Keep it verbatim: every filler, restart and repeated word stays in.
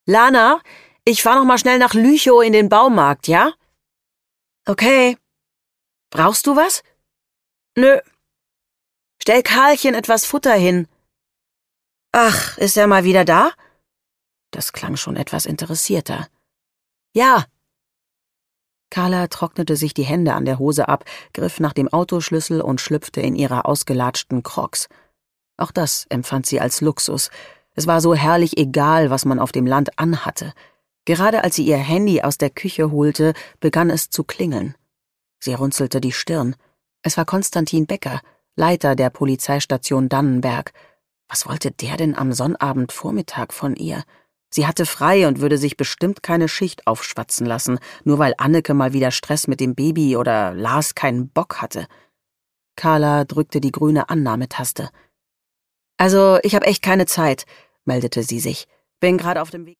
Lana, ich fahr noch mal schnell nach Lüchow in den Baumarkt, ja? Okay. Brauchst du was? Nö. Stell Karlchen etwas Futter hin. Ach, ist er mal wieder da? Das klang schon etwas interessierter. Ja. Carla trocknete sich die Hände an der Hose ab, griff nach dem Autoschlüssel und schlüpfte in ihre ausgelatschten Crocs. Auch das empfand sie als Luxus. Es war so herrlich egal, was man auf dem Land anhatte. Gerade als sie ihr Handy aus der Küche holte, begann es zu klingeln. Sie runzelte die Stirn. Es war Konstantin Becker, Leiter der Polizeistation Dannenberg. Was wollte der denn am Sonnabendvormittag von ihr? Sie hatte frei und würde sich bestimmt keine Schicht aufschwatzen lassen, nur weil Anneke mal wieder Stress mit dem Baby oder Lars keinen Bock hatte. Carla drückte die grüne Annahmetaste. »Also, ich habe echt keine Zeit«, meldete sie sich. »Bin gerade auf dem Weg.«